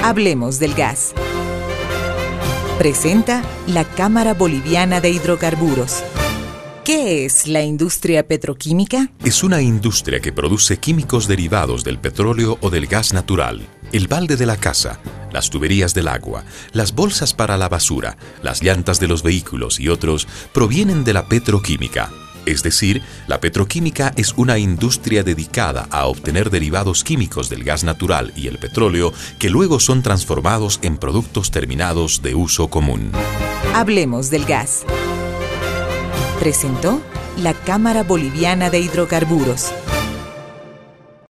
Hablemos del gas. Presenta la Cámara Boliviana de Hidrocarburos. ¿Qué es la industria petroquímica? Es una industria que produce químicos derivados del petróleo o del gas natural. El balde de la casa, las tuberías del agua, las bolsas para la basura, las llantas de los vehículos y otros provienen de la petroquímica. Es decir, la petroquímica es una industria dedicada a obtener derivados químicos del gas natural y el petróleo que luego son transformados en productos terminados de uso común. Hablemos del gas. Presentó la Cámara Boliviana de Hidrocarburos.